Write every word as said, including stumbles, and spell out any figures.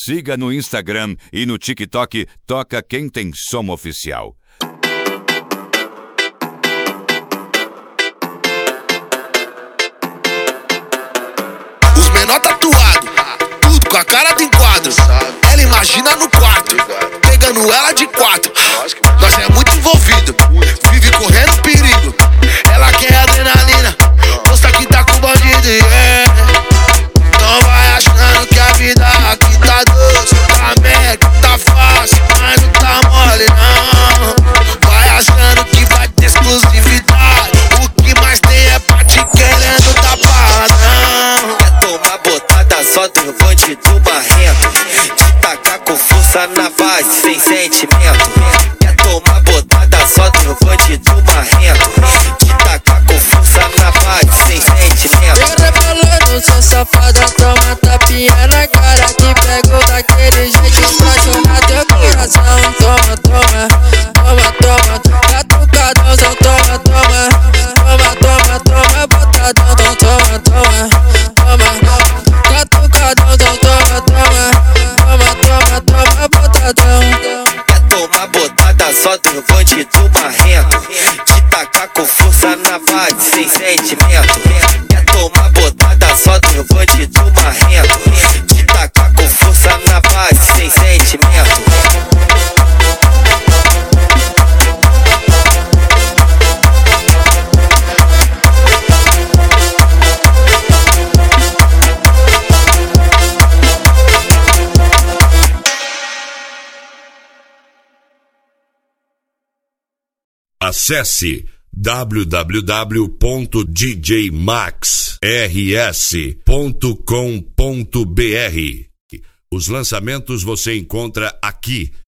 Siga no Instagram e no TikTok Toca Quem Tem Som Oficial. Os menor tatuado, tudo com a cara do enquadro. Ela imagina no quarto, pegando ela de quatro. Nós é muito envolvido, vive correndo perigo. Ela quer adrenalina, mostra que tá com bandido, yeah. Não vai achando que a vida aqui tá doce, tá mega, tá fácil, mas não tá mole não. Vai achando que vai ter exclusividade, o que mais tem é pra te querendo tapar, não. Quer tomar botada só do bandido marrento, te tacar com força na base sem sentimento. Quer tomar botada só do bandido marrento, te tacar com força na base sem sentimento. Eu rebolando, sou safada, toma tapinha na cara, que pego daquele jeito pra chorar teu coração. Toma, toma, toma, toma, catucadãozão, toma, toma, toma, toma, toma, botadão, toma, toma, toma, catucadãozão, toma, toma, toma, toma, toma, botadão. Quer tomar botada só do bandido marrento, te tacar com força na base sem sentimento. Quer tomar botada só do bandido marrento, te tacar com força na base sem sentimento. Acesse w w w ponto d j max r s ponto com ponto b r. Os lançamentos você encontra aqui